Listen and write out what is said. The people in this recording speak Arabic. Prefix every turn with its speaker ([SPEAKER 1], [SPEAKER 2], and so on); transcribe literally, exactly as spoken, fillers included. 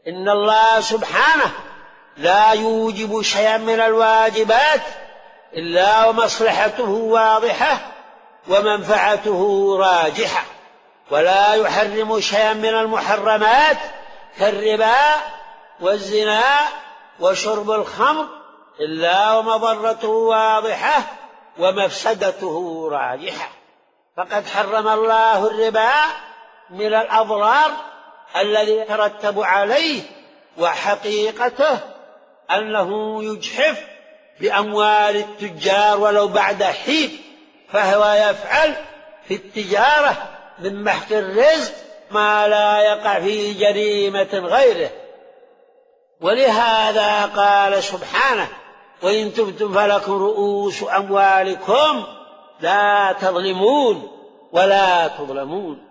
[SPEAKER 1] إن الله سبحانه لا يوجب شيئا من الواجبات إلا ومصلحته واضحة ومنفعته راجحة، ولا يحرم شيئا من المحرمات كالربا والزنا وشرب الخمر إلا ومضرته واضحة ومفسدته راجحة. فقد حرم الله الربا من الأضرار الذي يترتب عليه، وحقيقته أنه يجحف بأموال التجار ولو بعد حين، فهو يفعل في التجارة من محق الرزق ما لا يقع في جريمة غيره. ولهذا قال سبحانه: وإن تبتم فلكم رؤوس أموالكم لا تظلمون ولا تظلمون.